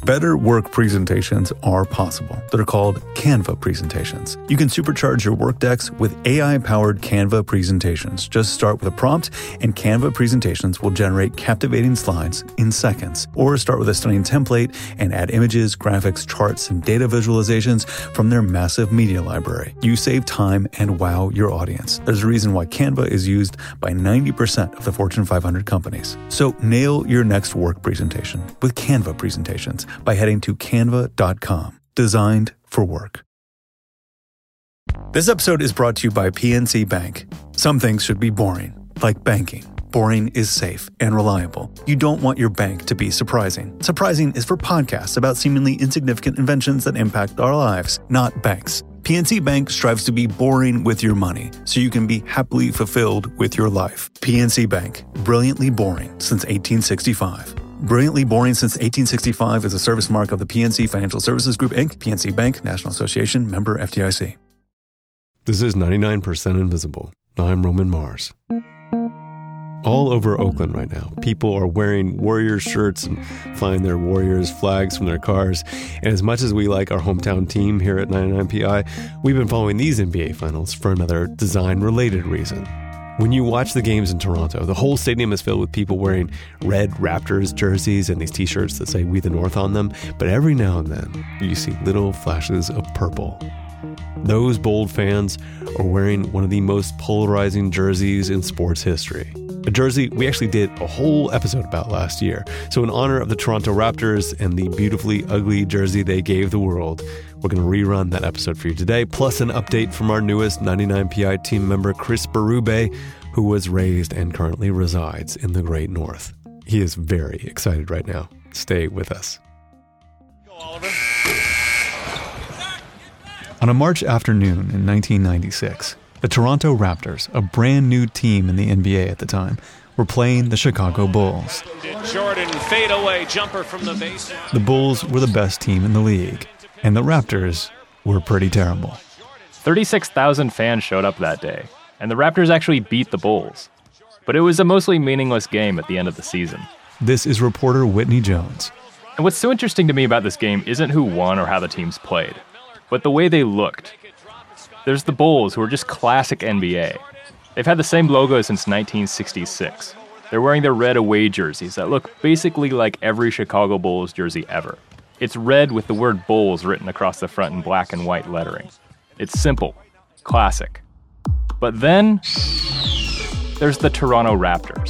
Better work presentations are possible. They're called Canva presentations. You can supercharge your work decks with AI-powered Canva presentations. Just start with a prompt, and Canva presentations will generate captivating slides in seconds. Or start with a stunning template and add images, graphics, charts, and data visualizations from their massive media library. You save time and wow your audience. There's a reason why Canva is used by 90% of the Fortune 500 companies. So nail your next work presentation with Canva presentations by heading to canva.com. Designed for work. This episode is brought to you by PNC Bank. Some things should be boring, like banking. Boring is safe and reliable. You don't want your bank to be surprising. Surprising is for podcasts about seemingly insignificant inventions that impact our lives, not banks. PNC Bank strives to be boring with your money so you can be happily fulfilled with your life. PNC Bank, brilliantly boring since 1865. Brilliantly Boring Since 1865 is a service mark of the PNC Financial Services Group, Inc., PNC Bank, National Association, member FDIC. This is 99% Invisible. I'm Roman Mars. All over Oakland right now, people are wearing Warriors shirts and flying their Warriors flags from their cars. And as much as we like our hometown team here at 99PI, we've been following these NBA Finals for another design-related reason. When you watch the games in Toronto, the whole stadium is filled with people wearing red Raptors jerseys and these t-shirts that say "We the North" on them. But every now and then, you see little flashes of purple. Those bold fans are wearing one of the most polarizing jerseys in sports history. A jersey we actually did a whole episode about last year. So in honor of the Toronto Raptors and the beautifully ugly jersey they gave the world, we're going to rerun that episode for you today, plus an update from our newest 99PI team member, Chris Berube, who was raised and currently resides in the Great North. He is very excited right now. Stay with us. Go, Oliver. On a March afternoon in 1996, the Toronto Raptors, a brand new team in the NBA at the time, were playing the Chicago Bulls. Jordan fadeaway jumper from the base. The Bulls were the best team in the league, and the Raptors were pretty terrible. 36,000 fans showed up that day, and the Raptors actually beat the Bulls. But it was a mostly meaningless game at the end of the season. This is reporter Whitney Jones. And what's so interesting to me about this game isn't who won or how the teams played, but the way they looked. There's the Bulls, who are just classic NBA. They've had the same logo since 1966. They're wearing their red away jerseys that look basically like every Chicago Bulls jersey ever. It's red with the word Bulls written across the front in black and white lettering. It's simple, classic. But then, there's the Toronto Raptors.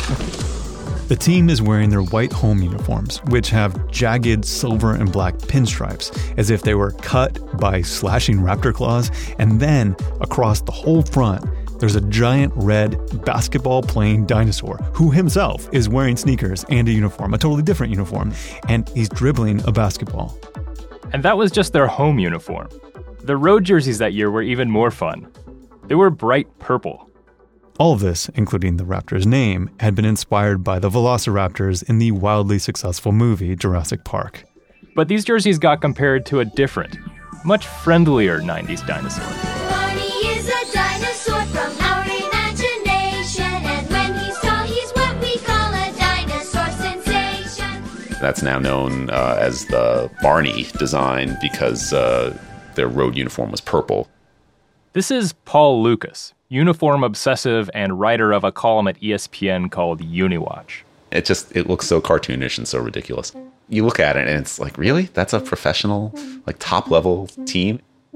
The team is wearing their white home uniforms, which have jagged silver and black pinstripes, as if they were cut by slashing raptor claws, and then across the whole front, there's a giant red basketball-playing dinosaur who himself is wearing sneakers and a uniform, a totally different uniform, and he's dribbling a basketball. And that was just their home uniform. The road jerseys that year were even more fun. They were bright purple. All of this, including the Raptors' name, had been inspired by the Velociraptors in the wildly successful movie Jurassic Park. But these jerseys got compared to a different, much friendlier 90s dinosaur. Barney is a dinosaur from our imagination, and when he's tall, he's what we call a dinosaur sensation. That's now known as the Barney design because their road uniform was purple. This is Paul Lucas, uniform obsessive and writer of a column at ESPN called Uniwatch. It looks so cartoonish and so ridiculous. You look at it and it's like, really? That's a professional, like top-level team?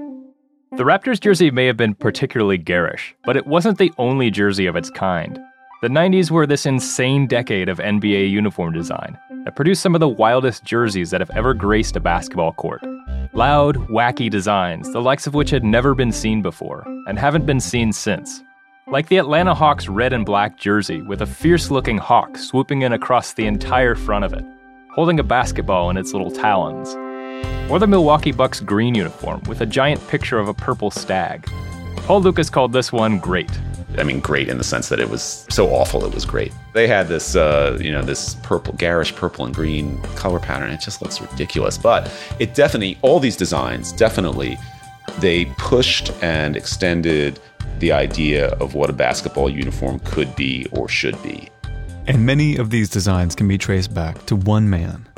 The Raptors jersey may have been particularly garish, but it wasn't the only jersey of its kind. The 90s were this insane decade of NBA uniform design that produced some of the wildest jerseys that have ever graced a basketball court. Loud, wacky designs, the likes of which had never been seen before, and haven't been seen since. Like the Atlanta Hawks red and black jersey with a fierce-looking hawk swooping in across the entire front of it, holding a basketball in its little talons. Or the Milwaukee Bucks green uniform with a giant picture of a purple stag. Paul Lucas called this one great. I mean, great in the sense that it was so awful it was great. They had this, this purple, garish purple and green color pattern. It just looks ridiculous. But it definitely, all these designs, definitely, they pushed and extended the idea of what a basketball uniform could be or should be. And many of these designs can be traced back to one man,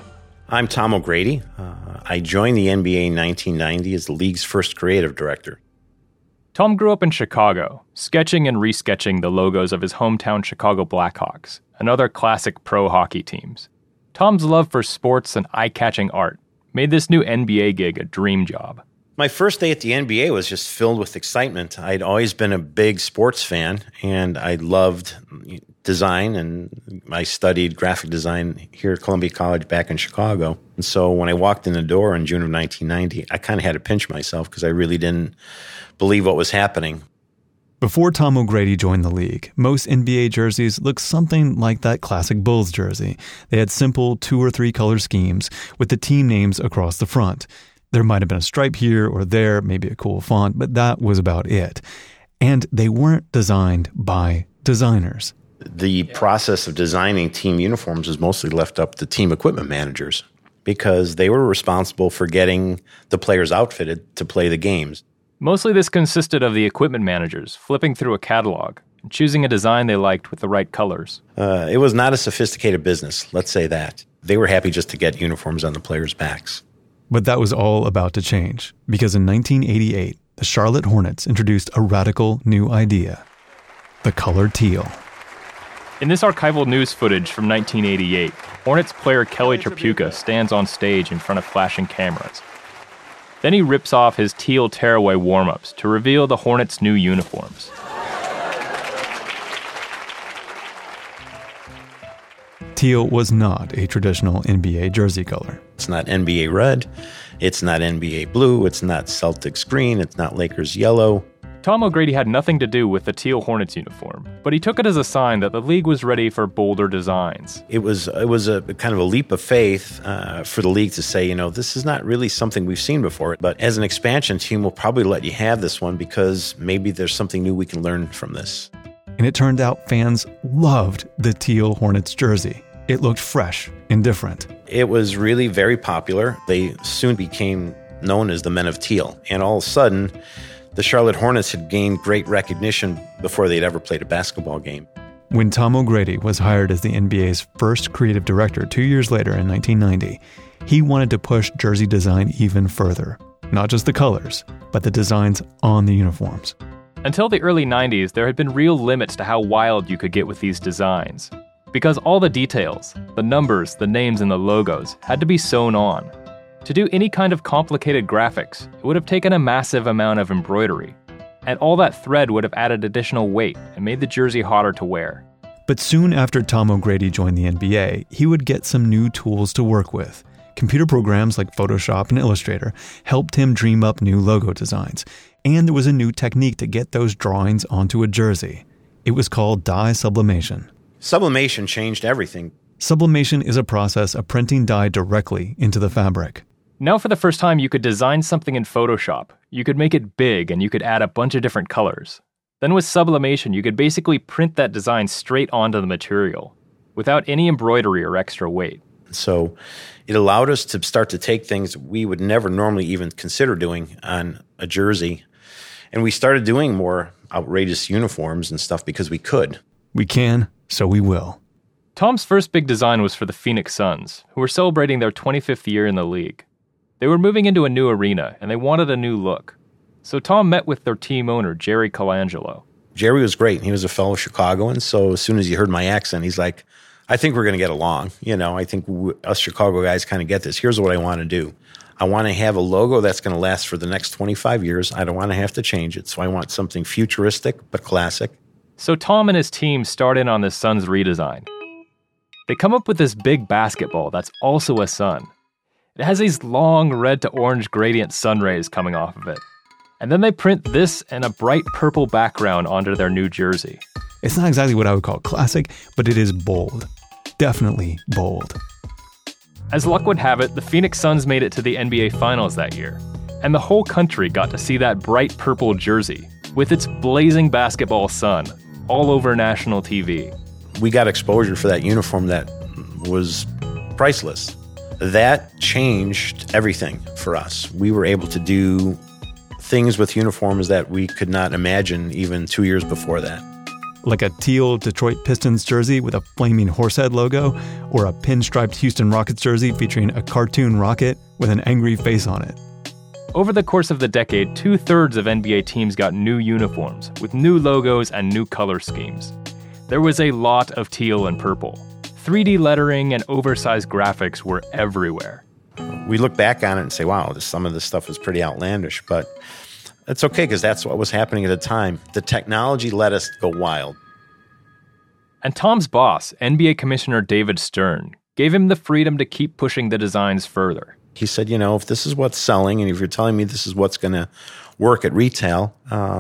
I'm Tom O'Grady. I joined the NBA in 1990 as the league's first creative director. Tom grew up in Chicago, sketching and resketching the logos of his hometown Chicago Blackhawks and other classic pro hockey teams. Tom's love for sports and eye-catching art made this new NBA gig a dream job. My first day at the NBA was just filled with excitement. I'd always been a big sports fan, and I loved design, and I studied graphic design here at Columbia College back in Chicago. And so when I walked in the door in June of 1990, I kind of had to pinch myself because I really didn't believe what was happening. Before Tom O'Grady joined the league, most NBA jerseys looked something like that classic Bulls jersey. They had simple 2 or 3 color schemes with the team names across the front. There might have been a stripe here or there, maybe a cool font, but that was about it. And they weren't designed by designers. The process of designing team uniforms was mostly left up to team equipment managers because they were responsible for getting the players outfitted to play the games. Mostly this consisted of the equipment managers flipping through a catalog and choosing a design they liked with the right colors. It was not a sophisticated business, let's say that. They were happy just to get uniforms on the players' backs. But that was all about to change, because in 1988, the Charlotte Hornets introduced a radical new idea: the color teal. In this archival news footage from 1988, Hornets player Kelly Tripucka stands on stage in front of flashing cameras. Then he rips off his teal tearaway warm-ups to reveal the Hornets' new uniforms. Teal was not a traditional NBA jersey color. It's not NBA red, it's not NBA blue, it's not Celtics green, it's not Lakers yellow. Tom O'Grady had nothing to do with the teal Hornets uniform, but he took it as a sign that the league was ready for bolder designs. It was a kind of a leap of faith for the league to say, this is not really something we've seen before, but as an expansion team, we'll probably let you have this one because maybe there's something new we can learn from this. And it turned out fans loved the teal Hornets jersey. It looked fresh and different. It was really very popular. They soon became known as the Men of Teal. And all of a sudden, the Charlotte Hornets had gained great recognition before they'd ever played a basketball game. When Tom O'Grady was hired as the NBA's first creative director 2 years later in 1990, he wanted to push jersey design even further. Not just the colors, but the designs on the uniforms. Until the early 90s, there had been real limits to how wild you could get with these designs. Because all the details, the numbers, the names, and the logos had to be sewn on. To do any kind of complicated graphics, it would have taken a massive amount of embroidery. And all that thread would have added additional weight and made the jersey hotter to wear. But soon after Tom O'Grady joined the NBA, he would get some new tools to work with. Computer programs like Photoshop and Illustrator helped him dream up new logo designs. And there was a new technique to get those drawings onto a jersey. It was called dye sublimation. Sublimation changed everything. Sublimation is a process of printing dye directly into the fabric. Now for the first time, you could design something in Photoshop. You could make it big and you could add a bunch of different colors. Then with sublimation, you could basically print that design straight onto the material without any embroidery or extra weight. So it allowed us to start to take things we would never normally even consider doing on a jersey. And we started doing more outrageous uniforms and stuff because we could. We can, so we will. Tom's first big design was for the Phoenix Suns, who were celebrating their 25th year in the league. They were moving into a new arena, and they wanted a new look. So Tom met with their team owner, Jerry Colangelo. Jerry was great. He was a fellow Chicagoan, so as soon as he heard my accent, he's like, I think we're going to get along. I think us Chicago guys kind of get this. Here's what I want to do. I want to have a logo that's going to last for the next 25 years. I don't want to have to change it, so I want something futuristic but classic. So Tom and his team start in on this Suns redesign. They come up with this big basketball that's also a sun. It has these long red to orange gradient sun rays coming off of it. And then they print this and a bright purple background onto their new jersey. It's not exactly what I would call classic, but it is bold. Definitely bold. As luck would have it, the Phoenix Suns made it to the NBA Finals that year. And the whole country got to see that bright purple jersey with its blazing basketball sun all over national TV. We got exposure for that uniform that was priceless. That changed everything for us. We were able to do things with uniforms that we could not imagine even 2 years before that. like a teal Detroit Pistons jersey with a flaming horsehead logo, or a pinstriped Houston Rockets jersey featuring a cartoon rocket with an angry face on it. Over the course of the decade, 2/3 of NBA teams got new uniforms with new logos and new color schemes. There was a lot of teal and purple. 3D lettering and oversized graphics were everywhere. We look back on it and say, wow, some of this stuff is pretty outlandish, but it's okay because that's what was happening at the time. The technology let us go wild. And Tom's boss, NBA Commissioner David Stern, gave him the freedom to keep pushing the designs further. He said, if this is what's selling and if you're telling me this is what's going to work at retail,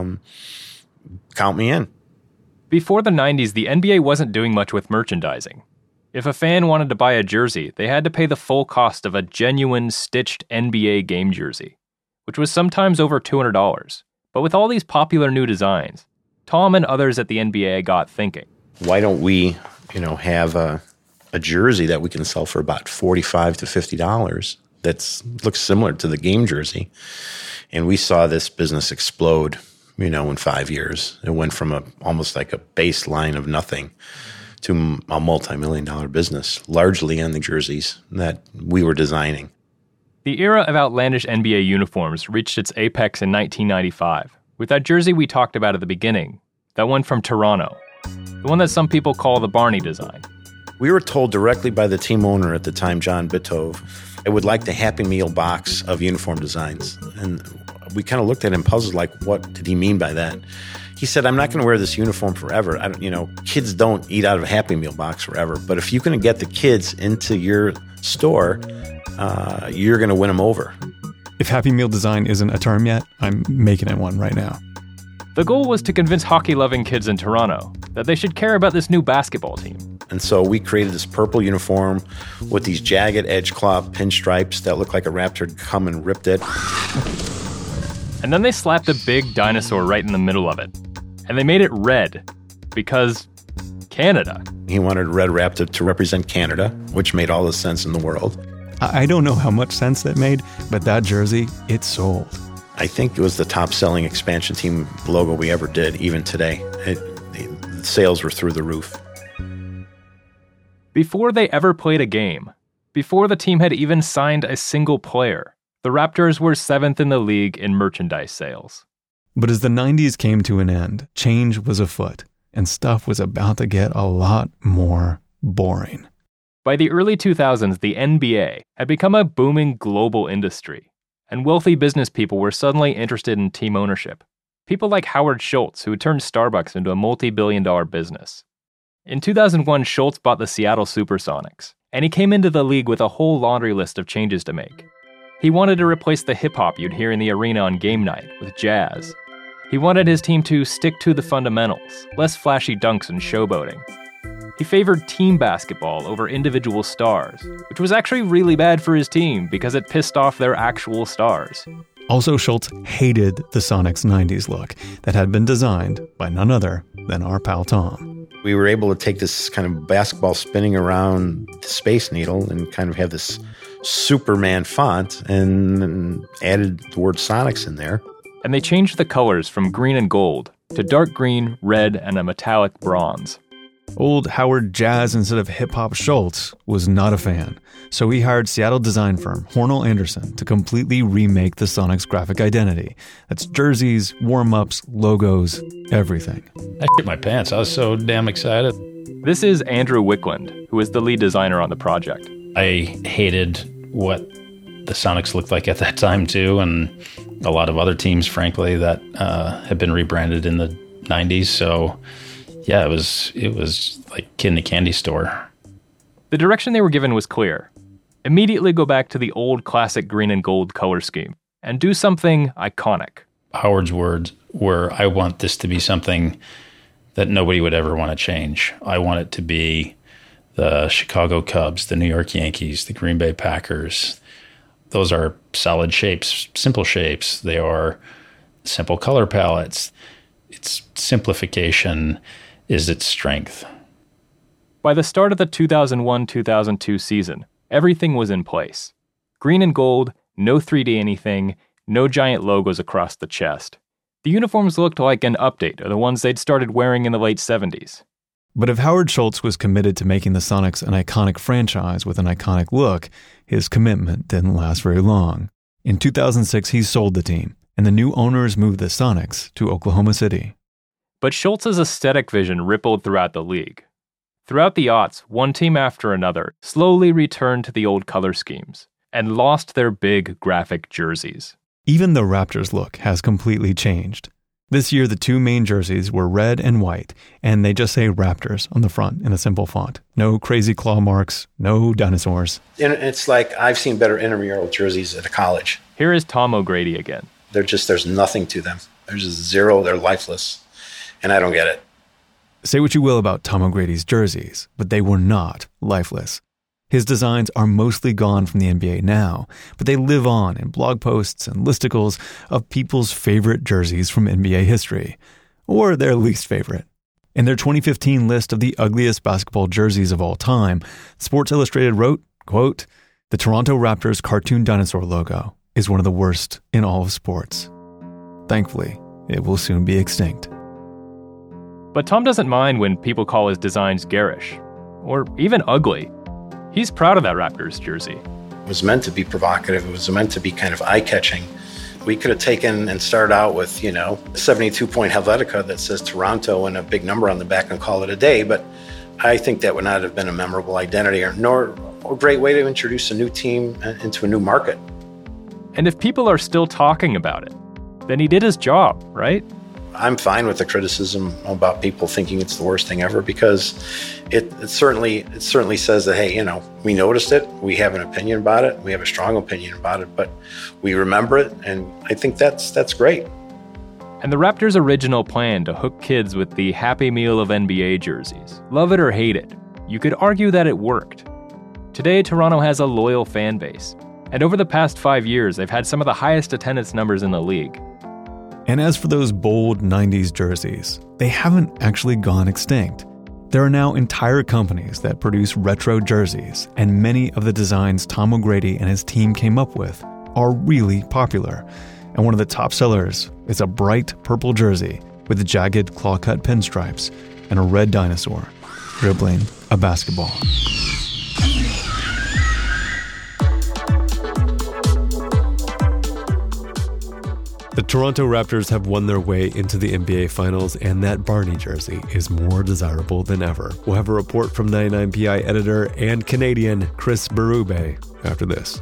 count me in. Before the 90s, the NBA wasn't doing much with merchandising. If a fan wanted to buy a jersey, they had to pay the full cost of a genuine stitched NBA game jersey, which was sometimes over $200. But with all these popular new designs, Tom and others at the NBA got thinking. Why don't we, have a jersey that we can sell for about $45 to $50 that looks similar to the game jersey? And we saw this business explode, in 5 years. It went from almost like a baseline of nothing to a multi-million-dollar business, largely on the jerseys that we were designing. The era of outlandish NBA uniforms reached its apex in 1995, with that jersey we talked about at the beginning, that one from Toronto, the one that some people call the Barney design. We were told directly by the team owner at the time, John Bitove, I would like the Happy Meal box of uniform designs. And we kind of looked at him puzzled, like, what did he mean by that? He said, I'm not going to wear this uniform forever. Kids don't eat out of a Happy Meal box forever. But if you can get the kids into your store, you're going to win them over. If Happy Meal design isn't a term yet, I'm making it one right now. The goal was to convince hockey-loving kids in Toronto that they should care about this new basketball team. And so we created this purple uniform with these jagged edge cloth pinstripes that looked like a raptor had come and ripped it. And then they slapped a big dinosaur right in the middle of it. And they made it red, because Canada. He wanted Red Raptor to represent Canada, which made all the sense in the world. I don't know how much sense that made, but that jersey, it sold. I think it was the top-selling expansion team logo we ever did, even today. The sales were through the roof. Before they ever played a game, before the team had even signed a single player, the Raptors were 7th in the league in merchandise sales. But as the 90s came to an end, change was afoot, and stuff was about to get a lot more boring. By the early 2000s, the NBA had become a booming global industry, and wealthy business people were suddenly interested in team ownership. People like Howard Schultz, who had turned Starbucks into a multi-billion-dollar business. In 2001, Schultz bought the Seattle Supersonics, and he came into the league with a whole laundry list of changes to make. He wanted to replace the hip-hop you'd hear in the arena on game night with jazz. He wanted his team to stick to the fundamentals, less flashy dunks and showboating. He favored team basketball over individual stars, which was actually really bad for his team because it pissed off their actual stars. Also, Schultz hated the Sonics 90s look that had been designed by none other than our pal Tom. We were able to take this kind of basketball spinning around the Space Needle and kind of have this Superman font and added the word Sonics in there. And they changed the colors from green and gold to dark green, red, and a metallic bronze. Old Howard Jazz instead of hip-hop Schultz was not a fan, so he hired Seattle design firm Hornell Anderson to completely remake the Sonics graphic identity. That's jerseys, warm-ups, logos, everything. I shit my pants. I was so damn excited. This is Andrew Wickland, who is the lead designer on the project. I hated what the Sonics looked like at that time, too, and a lot of other teams, frankly, that had been rebranded in the 90s, so... yeah, it was like kid in a candy store. The direction they were given was clear. Immediately go back to the old classic green and gold color scheme and do something iconic. Howard's words were, I want this to be something that nobody would ever want to change. I want it to be the Chicago Cubs, the New York Yankees, the Green Bay Packers. Those are solid shapes, simple shapes. They are simple color palettes. It's simplification is its strength. By the start of the 2001-2002 season, everything was in place. Green and gold, no 3D anything, no giant logos across the chest. The uniforms looked like an update of the ones they'd started wearing in the late 70s. But if Howard Schultz was committed to making the Sonics an iconic franchise with an iconic look, his commitment didn't last very long. In 2006, he sold the team, and the new owners moved the Sonics to Oklahoma City. But Schultz's aesthetic vision rippled throughout the league. Throughout the aughts, one team after another slowly returned to the old color schemes and lost their big graphic jerseys. Even the Raptors look has completely changed. This year, the two main jerseys were red and white, and they just say Raptors on the front in a simple font. No crazy claw marks, no dinosaurs. And it's like I've seen better intramural jerseys at a college. Here is Tom O'Grady again. There's nothing to them. There's just zero. They're lifeless. And I don't get it. Say what you will about Tom O'Grady's jerseys, but they were not lifeless. His designs are mostly gone from the NBA now, but they live on in blog posts and listicles of people's favorite jerseys from NBA history, or their least favorite. In their 2015 list of the ugliest basketball jerseys of all time, Sports Illustrated wrote, quote, "The Toronto Raptors cartoon dinosaur logo is one of the worst in all of sports. Thankfully, it will soon be extinct." But Tom doesn't mind when people call his designs garish, or even ugly. He's proud of that Raptors jersey. It was meant to be provocative. It was meant to be kind of eye-catching. We could have taken and started out with, a 72-point Helvetica that says Toronto and a big number on the back and call it a day, but I think that would not have been a memorable identity nor a great way to introduce a new team into a new market. And if people are still talking about it, then he did his job, right? I'm fine with the criticism about people thinking it's the worst thing ever because it certainly says that, hey, we noticed it, we have an opinion about it, we have a strong opinion about it, but we remember it, and I think that's great. And the Raptors' original plan to hook kids with the Happy Meal of NBA jerseys, love it or hate it, you could argue that it worked. Today, Toronto has a loyal fan base, and over the past 5 years, they've had some of the highest attendance numbers in the league. And as for those bold 90s jerseys, they haven't actually gone extinct. There are now entire companies that produce retro jerseys, and many of the designs Tom O'Grady and his team came up with are really popular. And one of the top sellers is a bright purple jersey with jagged claw-cut pinstripes and a red dinosaur dribbling a basketball. The Toronto Raptors have won their way into the NBA Finals, and that Barney jersey is more desirable than ever. We'll have a report from 99PI editor and Canadian Chris Berube after this.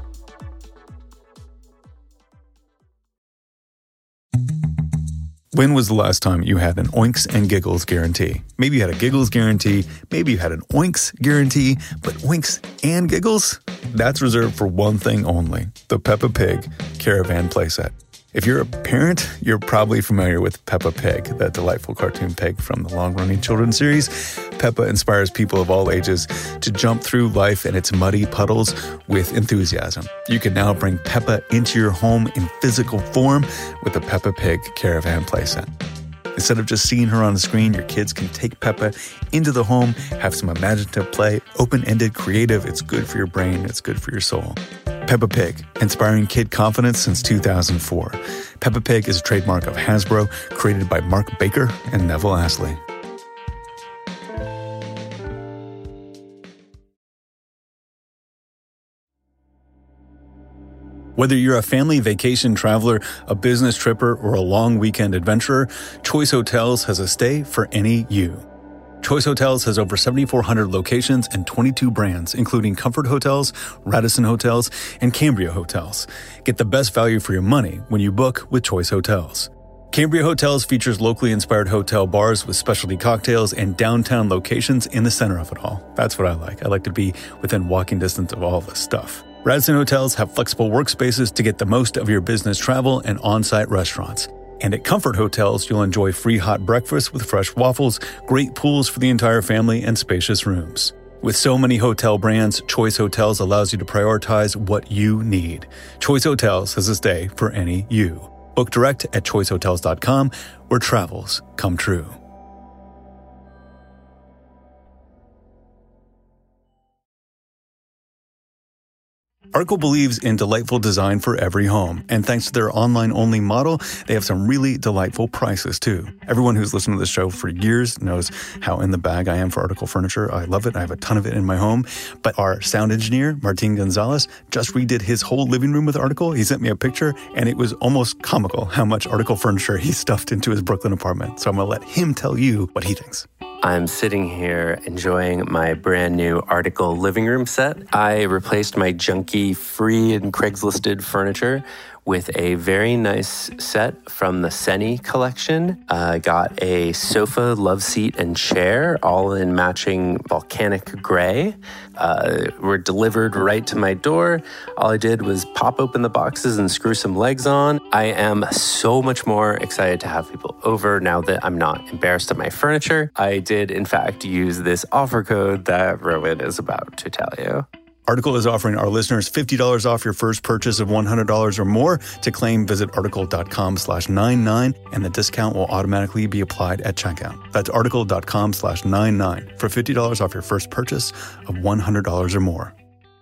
When was the last time you had an Oinks and Giggles guarantee? Maybe you had a Giggles guarantee, maybe you had an Oinks guarantee, but Oinks and Giggles? That's reserved for one thing only, the Peppa Pig Caravan Playset. If you're a parent, you're probably familiar with Peppa Pig, that delightful cartoon pig from the long-running children's series. Peppa inspires people of all ages to jump through life and its muddy puddles with enthusiasm. You can now bring Peppa into your home in physical form with the Peppa Pig Caravan Playset. Instead of just seeing her on the screen, your kids can take Peppa into the home, have some imaginative play, open-ended, creative. It's good for your brain. It's good for your soul. Peppa Pig, inspiring kid confidence since 2004. Peppa Pig is a trademark of Hasbro, created by Mark Baker and Neville Astley. Whether you're a family vacation traveler, a business tripper, or a long weekend adventurer, Choice Hotels has a stay for any you. Choice Hotels has over 7,400 locations and 22 brands, including Comfort Hotels, Radisson Hotels, and Cambria Hotels. Get the best value for your money when you book with Choice Hotels. Cambria Hotels features locally inspired hotel bars with specialty cocktails and downtown locations in the center of it all. That's what I like. I like to be within walking distance of all this stuff. Radisson Hotels have flexible workspaces to get the most of your business travel and on-site restaurants. And at Comfort Hotels, you'll enjoy free hot breakfast with fresh waffles, great pools for the entire family, and spacious rooms. With so many hotel brands, Choice Hotels allows you to prioritize what you need. Choice Hotels has a stay for any you. Book direct at choicehotels.com, where travels come true. Article believes in delightful design for every home, and thanks to their online-only model, they have some really delightful prices too. Everyone who's listened to this show for years knows how in the bag I am for Article furniture. I love it. I have a ton of it in my home. But our sound engineer, Martin Gonzalez, just redid his whole living room with Article. He sent me a picture, and it was almost comical how much Article furniture he stuffed into his Brooklyn apartment. So I'm going to let him tell you what he thinks. I'm sitting here enjoying my brand new Article living room set. I replaced my junky free and Craigslisted furniture with a very nice set from the Seni collection. Got a sofa, love seat, and chair, all in matching volcanic gray. Were delivered right to my door. All I did was pop open the boxes and screw some legs on. I am so much more excited to have people over now that I'm not embarrassed of my furniture. I did, in fact, use this offer code that Rowan is about to tell you. Article is offering our listeners $50 off your first purchase of $100 or more. To claim, visit article.com/99, and the discount will automatically be applied at checkout. That's article.com/99 for $50 off your first purchase of $100 or more.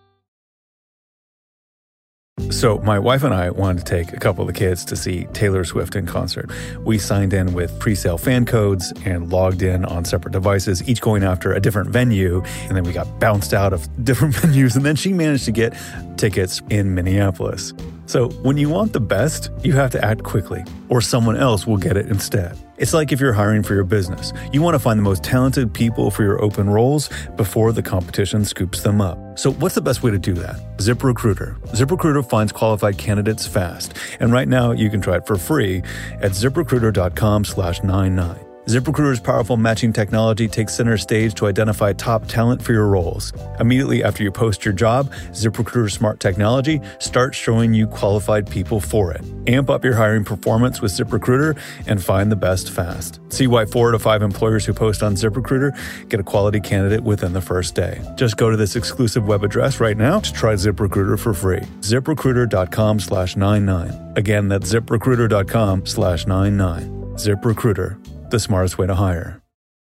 So my wife and I wanted to take a couple of the kids to see Taylor Swift in concert. We signed in with pre-sale fan codes and logged in on separate devices, each going after a different venue. And then we got bounced out of different venues. And then she managed to get tickets in Minneapolis. So when you want the best, you have to act quickly, or someone else will get it instead. It's like if you're hiring for your business. You want to find the most talented people for your open roles before the competition scoops them up. So what's the best way to do that? ZipRecruiter. ZipRecruiter finds qualified candidates fast. And right now you can try it for free at ZipRecruiter.com/99. ZipRecruiter's powerful matching technology takes center stage to identify top talent for your roles. Immediately after you post your job, ZipRecruiter's smart technology starts showing you qualified people for it. Amp up your hiring performance with ZipRecruiter and find the best fast. See why 4 to 5 employers who post on ZipRecruiter get a quality candidate within the first day. Just go to this exclusive web address right now to try ZipRecruiter for free. ZipRecruiter.com/99. Again, that's ZipRecruiter.com/99. ZipRecruiter. The smartest way to hire.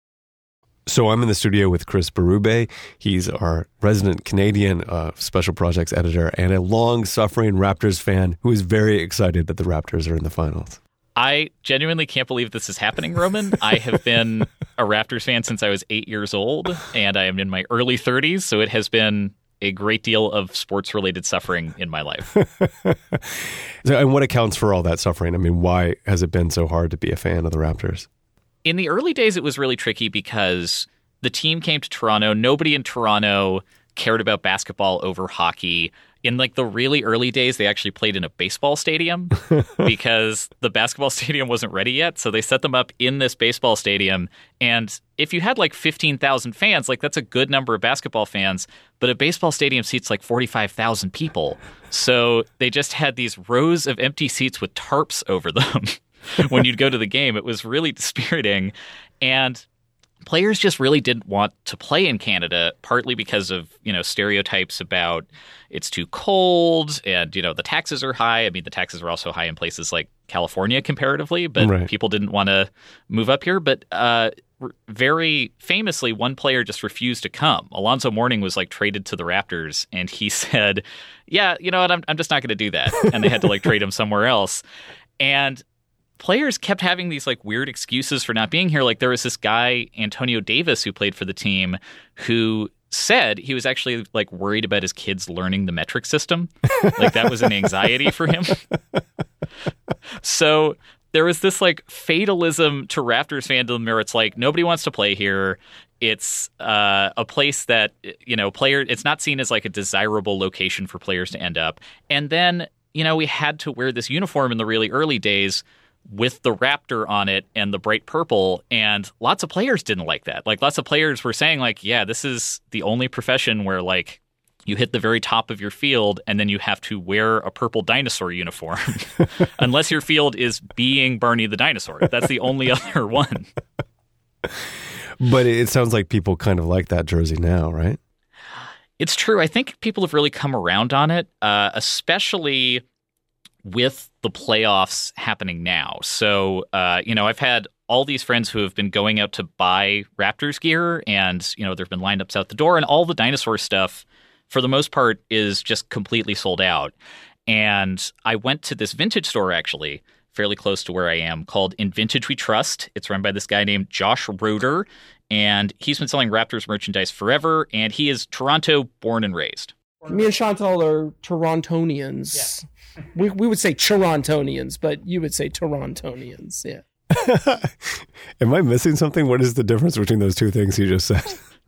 So I'm in the studio with Chris Berube. He's our resident Canadian special projects editor and a long-suffering Raptors fan who is very excited that the Raptors are in the finals. I genuinely can't believe this is happening, Roman. I have been a Raptors fan since I was 8 years old, and I am in my early 30s, so it has been a great deal of sports-related suffering in my life. And what accounts for all that suffering? I mean, why has it been so hard to be a fan of the Raptors? In the early days, it was really tricky because the team came to Toronto. Nobody in Toronto cared about basketball over hockey. In like the really early days, they actually played in a baseball stadium because the basketball stadium wasn't ready yet. So they set them up in this baseball stadium. And if you had like 15,000 fans, like that's a good number of basketball fans. But a baseball stadium seats like 45,000 people. So they just had these rows of empty seats with tarps over them. When you'd go to the game, it was really dispiriting. And players just really didn't want to play in Canada, partly because of, stereotypes about it's too cold and, the taxes are high. I mean, the taxes are also high in places like California comparatively, but right. People didn't want to move up here. But very famously, one player just refused to come. Alonzo Mourning was like traded to the Raptors, and he said, yeah, you know what, I'm just not going to do that. And they had to like trade him somewhere else. And players kept having these like weird excuses for not being here. Like there was this guy, Antonio Davis, who played for the team, who said he was actually like worried about his kids learning the metric system. Like that was an anxiety for him. So there was this like fatalism to Raptors fandom where it's like nobody wants to play here. It's a place that, it's not seen as like a desirable location for players to end up. And then, we had to wear this uniform in the really early days with the Raptor on it and the bright purple, and lots of players didn't like that. Like lots of players were saying like, yeah, this is the only profession where like you hit the very top of your field and then you have to wear a purple dinosaur uniform unless your field is being Barney the dinosaur. That's the only other one. But it sounds like people kind of like that jersey now, right? It's true. I think people have really come around on it, especially with the playoffs happening now. So, I've had all these friends who have been going out to buy Raptors gear, and, there have been lineups out the door, and all the dinosaur stuff for the most part, is just completely sold out. And I went to this vintage store, actually, fairly close to where I am, called In Vintage We Trust. It's run by this guy named Josh Roeder, and he's been selling Raptors merchandise forever, and he is Toronto born and raised. Me and Chantal are Torontonians. Yeah. we would say Torontonians, but you would say Torontonians, yeah. Am I missing something? What is the difference between those two things you just said?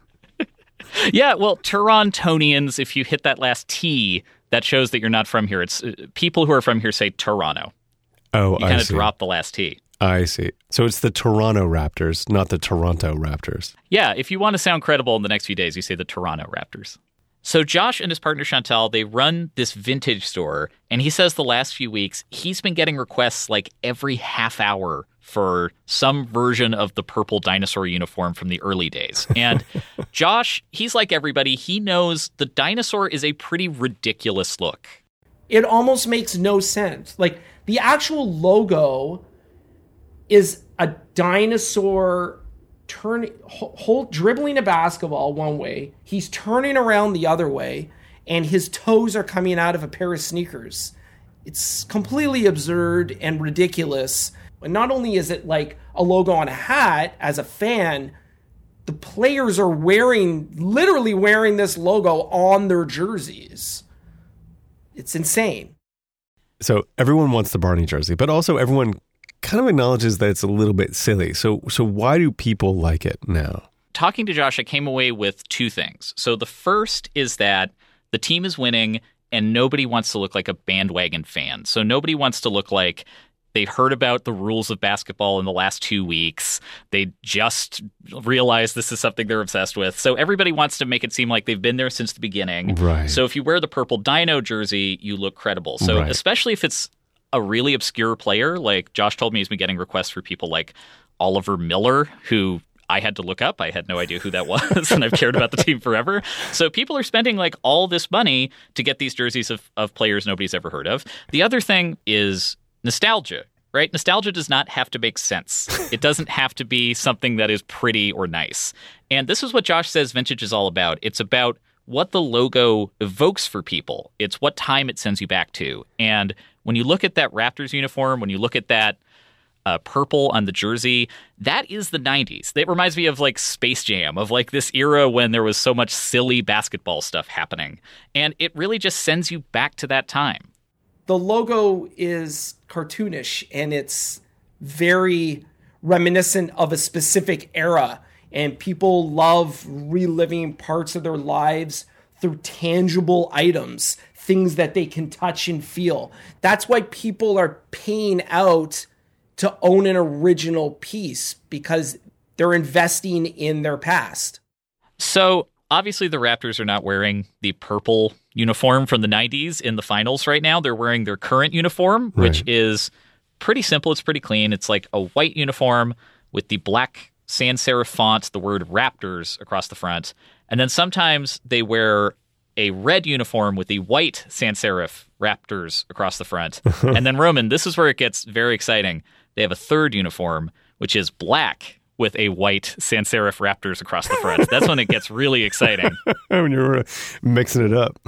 Yeah, well, Torontonians, if you hit that last T, that shows that you're not from here. It's people who are from here say Toronto. Oh, you kind of drop the last T. I see. So it's the Toronto Raptors, not the Toronto Raptors. Yeah, if you want to sound credible in the next few days, you say the Toronto Raptors. So Josh and his partner Chantal, they run this vintage store, and he says the last few weeks he's been getting requests like every half hour for some version of the purple dinosaur uniform from the early days. And Josh, he's like everybody. He knows the dinosaur is a pretty ridiculous look. It almost makes no sense. Like, the actual logo is a dinosaur dribbling a basketball one way. He's turning around the other way, and his toes are coming out of a pair of sneakers. It's completely absurd and ridiculous. And not only is it like a logo on a hat, as a fan, the players are literally wearing this logo on their jerseys. It's insane. So everyone wants the Barney jersey, but also everyone kind of acknowledges that it's a little bit silly. So why do people like it now? Talking to Josh, I came away with two things. So the first is that the team is winning and nobody wants to look like a bandwagon fan. So nobody wants to look like they heard about the rules of basketball in the last 2 weeks. They just realized this is something they're obsessed with. So everybody wants to make it seem like they've been there since the beginning. Right. So if you wear the purple dino jersey, you look credible. So especially if it's a really obscure player, like Josh told me he's been getting requests for people like Oliver Miller, who I had to look up. I had no idea who that was, and I've cared about the team forever. So people are spending like all this money to get these jerseys of players nobody's ever heard of. The other thing is nostalgia, right? Nostalgia does not have to make sense. It doesn't have to be something that is pretty or nice. And this is what Josh says vintage is all about. It's about what the logo evokes for people. It's what time it sends you back to. And when you look at that Raptors uniform, when you look at that purple on the jersey, that is the 90s. It reminds me of like Space Jam, of like this era when there was so much silly basketball stuff happening. And it really just sends you back to that time. The logo is cartoonish, and it's very reminiscent of a specific era. And people love reliving parts of their lives through tangible items, things that they can touch and feel. That's why people are paying out to own an original piece, because they're investing in their past. So obviously the Raptors are not wearing the purple uniform from the 90s in the finals right now. They're wearing their current uniform, which is pretty simple. It's pretty clean. It's like a white uniform with the black sans serif font, the word Raptors across the front. And then sometimes they wear a red uniform with the white sans serif Raptors across the front. And then, Roman, this is where it gets very exciting. They have a third uniform, which is black with a white sans serif Raptors across the front. That's when it gets really exciting. When you're mixing it up.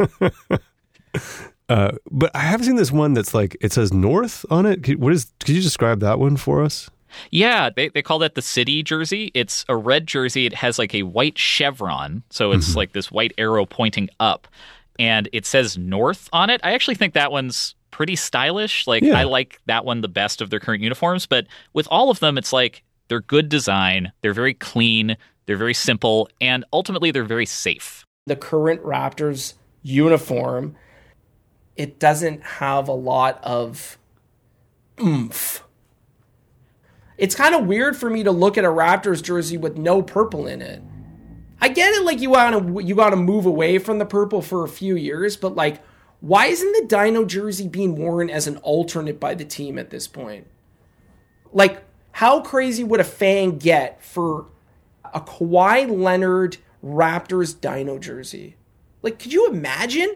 But I have seen this one that's like, it says North on it. Could you describe that one for us? Yeah, they call that the city jersey. It's a red jersey. It has like a white chevron. So it's like this white arrow pointing up. And it says North on it. I actually think that one's pretty stylish. I like that one the best of their current uniforms. But with all of them, it's like they're good design. They're very clean. They're very simple. And ultimately, they're very safe. The current Raptors uniform, it doesn't have a lot of oomph. It's kind of weird for me to look at a Raptors jersey with no purple in it. I get it, like you gotta move away from the purple for a few years, but like, why isn't the Dino jersey being worn as an alternate by the team at this point? Like, how crazy would a fan get for a Kawhi Leonard Raptors Dino jersey? Like, could you imagine?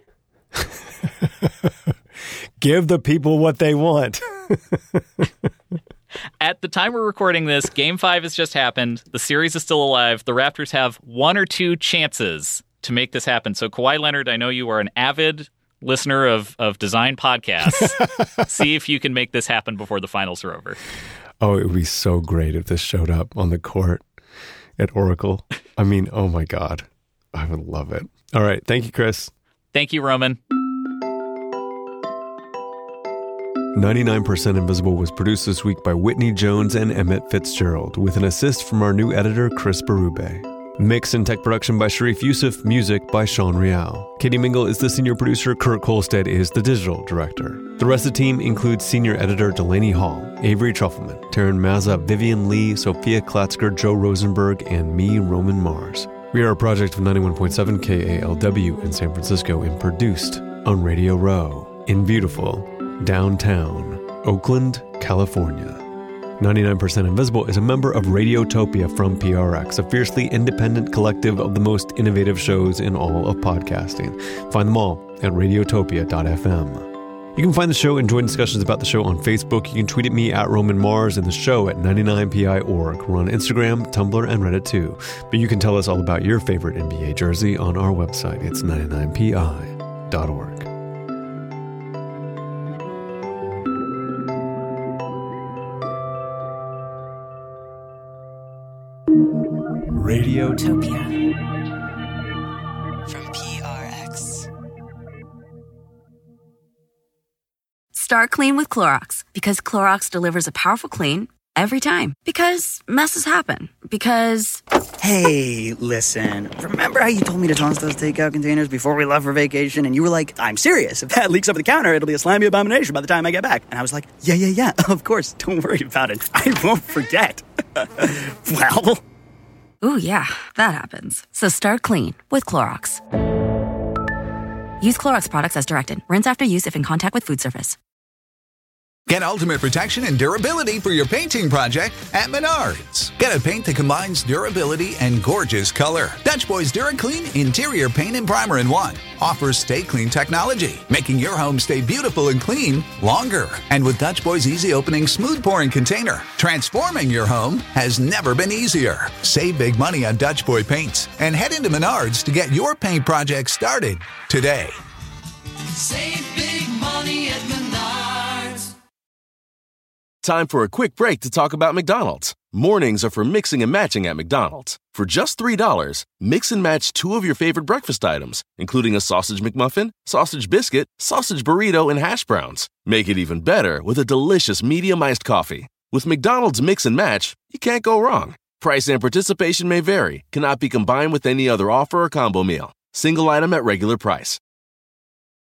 Give the people what they want. At the time we're recording this, Game 5 has just happened. The series is still alive. The Raptors have one or two chances to make this happen. So Kawhi Leonard, I know you are an avid listener of design podcasts. See if you can make this happen before the finals are over. Oh, it would be so great if this showed up on the court at Oracle. I mean, oh my God. I would love it. All right. Thank you, Chris. Thank you, Roman. 99% Invisible was produced this week by Whitney Jones and Emmett Fitzgerald, with an assist from our new editor, Chris Berube. Mix and tech production by Sharif Youssef, music by Sean Rial. Katie Mingle is the senior producer, Kurt Kolstad is the digital director. The rest of the team includes senior editor Delaney Hall, Avery Trufelman, Taryn Mazza, Vivian Lee, Sophia Klatzker, Joe Rosenberg, and me, Roman Mars. We are a project of 91.7 KALW in San Francisco and produced on Radio Row in beautiful downtown Oakland, California. 99% Invisible is a member of Radiotopia from PRX, a fiercely independent collective of the most innovative shows in all of podcasting. Find them all at radiotopia.fm. You can find the show and join discussions about the show on Facebook. You can tweet at me at Roman Mars and the show at 99pi.org. We're on Instagram, Tumblr, and Reddit too. But you can tell us all about your favorite NBA jersey on our website. It's 99pi.org. Radiotopia from PRX. Start clean with Clorox, because Clorox delivers a powerful clean every time. Because messes happen. Because... Hey, listen. Remember how you told me to toss those takeout containers before we left for vacation? And you were like, I'm serious. If that leaks over the counter, it'll be a slimy abomination by the time I get back. And I was like, yeah, of course. Don't worry about it. I won't forget. Well... Ooh, yeah, that happens. So start clean with Clorox. Use Clorox products as directed. Rinse after use if in contact with food surface. Get ultimate protection and durability for your painting project at Menards. Get a paint that combines durability and gorgeous color. Dutch Boys DuraClean Interior Paint and Primer in One offers Stay Clean technology, making your home stay beautiful and clean longer. And with Dutch Boys Easy Opening Smooth Pouring Container, transforming your home has never been easier. Save big money on Dutch Boy paints and head into Menards to get your paint project started today. Save big money at Menards. Time for a quick break to talk about McDonald's. Mornings are for mixing and matching at McDonald's. For just $3, mix and match two of your favorite breakfast items, including a sausage McMuffin, sausage biscuit, sausage burrito, and hash browns. Make it even better with a delicious medium iced coffee. With McDonald's Mix and Match, you can't go wrong. Price and participation may vary, cannot be combined with any other offer or combo meal. Single item at regular price.